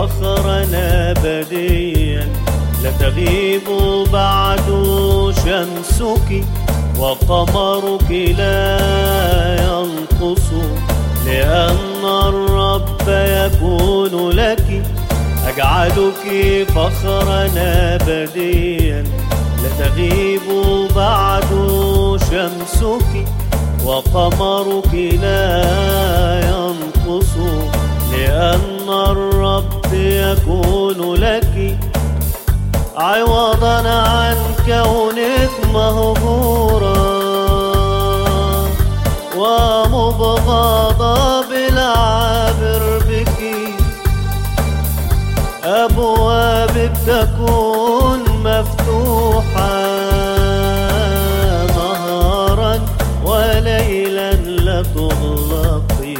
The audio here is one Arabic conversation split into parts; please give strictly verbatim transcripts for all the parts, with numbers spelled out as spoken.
فخرا أبديا، لا تغيب بعد شمسك وقمرك لا ينقص، لأن الرب يكون لك. أجعلك فخرا أبديا، لا تغيب بعد شمسك وقمرك لا ينقص، لأن الرب يكون لك. عوضا عن كونك مهجورا ومبغضا بالعابر بك، أبوابك تكون مفتوحة نهارا وليلا لا تغلقي.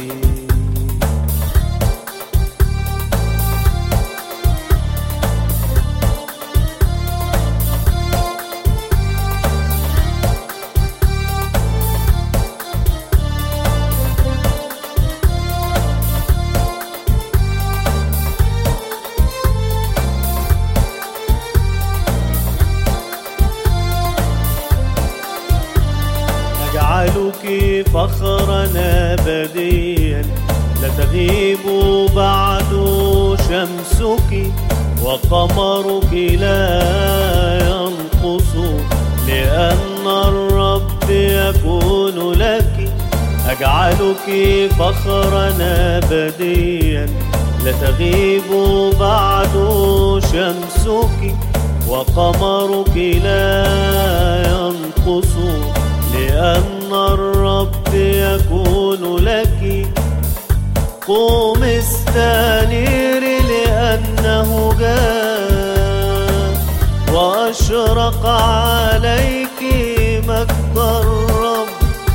أجعلك فخرا أبديا، لا تغيب بعد شمسك وقمرك لا ينقص، لأن الرب يكون لك. أجعلك فخرا أبديا، لا تغيب بعد شمسك وقمرك لا ينقص، لأن الرب يكون لك. قوم استنير لأنه جاء وأشرق عليك مجد الرب،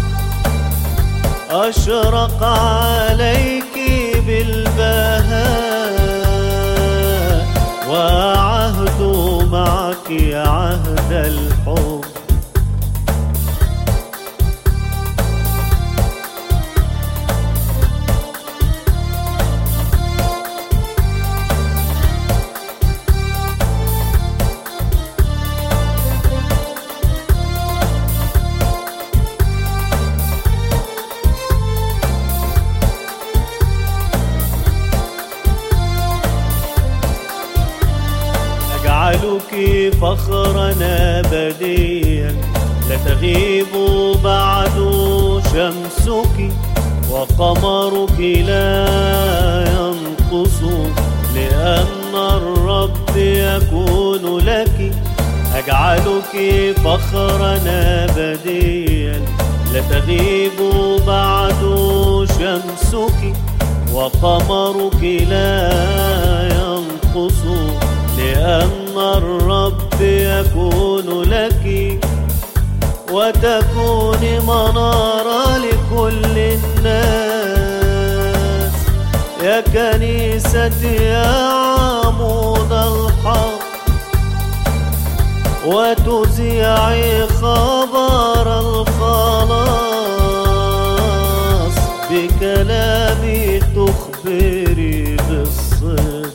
أشرق عليك بالبهاء، وعهد معك عهد الحب. أجعلك فخرا أبديا، لا تغيب بعد شمسك وقمرك لا ينقص، لأن الرب يكون لك. أجعلك فخرا أبديا، لا تغيب بعد شمسك وقمرك لا ينقص، لأن الرب يكون لك. وتكون منارة لكل الناس يا كنيستي يا عمود الحق، وتذيعي خبر الخلاص، بكلامي تخبري بالصدق.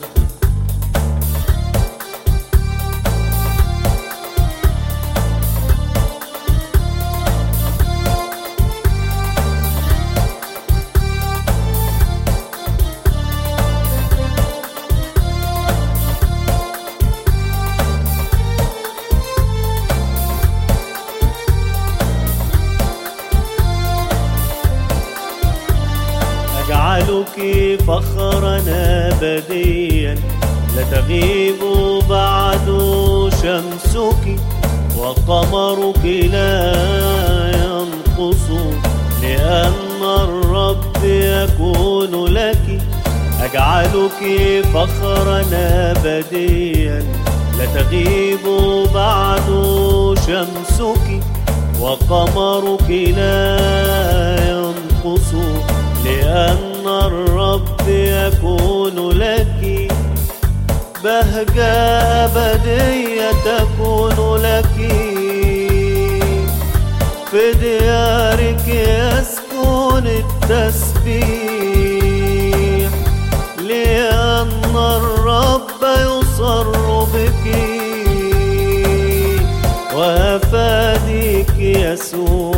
أجعلك فخرا أبديا، لا تغيب بعد شمسك وقمرك لا ينقص، لأن الرب يكون لك. أجعلك فخرا أبديا، لا تغيب بعد شمسك وقمرك لا ينقص، لأن الرب يكون لك. بهجة أبدية تكون لك، في ديارك يسكن التسبيح، لأن الرب يسوع.